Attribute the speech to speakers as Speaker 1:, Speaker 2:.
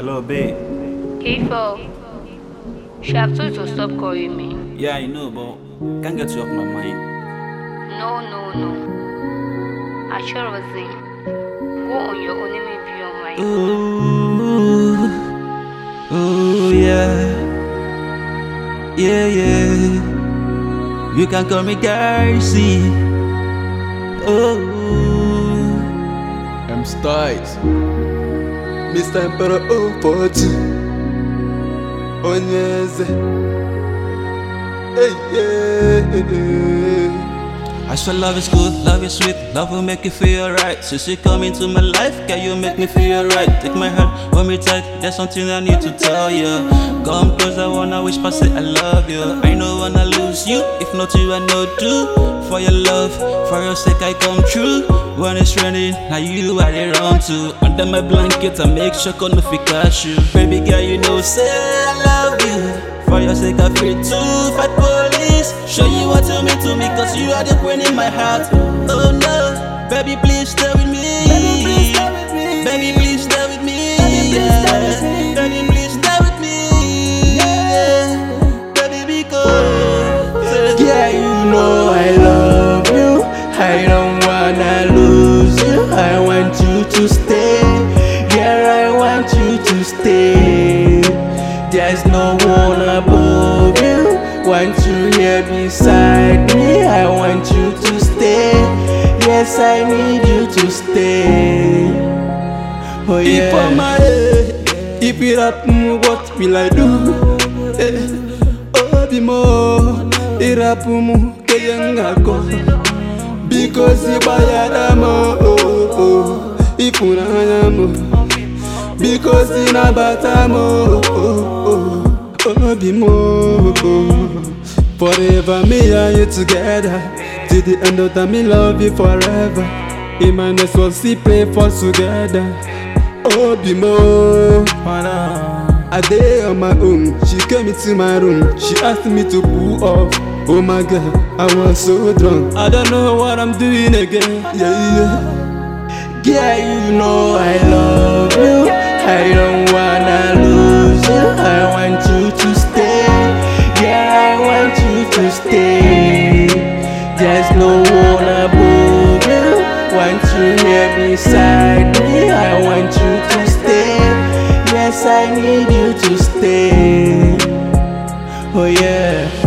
Speaker 1: Hello, babe.
Speaker 2: K4, she have told you to stop calling me.
Speaker 1: Yeah, I know, but can't get you off my mind.
Speaker 2: No. Ashore was in. Go on your own, let me be on mine.
Speaker 1: Ooh, yeah. You can call me Garci. Oh,
Speaker 3: I'm Styles, Mr. Emperor 042. Onyeze. Hey.
Speaker 1: I swear love is good, love is sweet, love will make you feel right. Since you come into my life, can you make me feel right? Take my hand, hold me tight, there's something I need to tell you. Come close, I wanna whisper, say I love you. I don't wanna lose you, if not you I know do. For your love, for your sake I come true. When it's raining, now you I they run to. Under my blanket, I make sure no fi catch you. Baby girl, you know say I love you. For your sake I free to fight police. Show you what you mean to me, cause you are the queen in my heart. Oh no, baby please stay with me. Baby please stay with me. Baby please stay with me. Baby because
Speaker 3: Yeah, you know I love you. I don't wanna lose you. I want you to stay. Yeah, I want you to stay. There's no one above you. Want you here beside me. I want you to stay. Yes, I need you to stay. Oh yeah. If I'm if it happen, what will I do? Oh, bimo, it happen, kayangako. Because if I am if unayamo. Because in a batamo, bimo. Forever me and you together. To the end of time, me love you forever. In my next one, see play for together. Oh, bimo. A day on my own, she came into my room. She asked me to pull off. Oh my God, I was so drunk. I don't know what I'm doing again. Yeah. You know I love you. I don't wanna lose you. I want you to stay. Yeah, I want you to stay. There's no one above you. Want you here beside me. I want you to stay. Yes, I need you to stay. Oh yeah.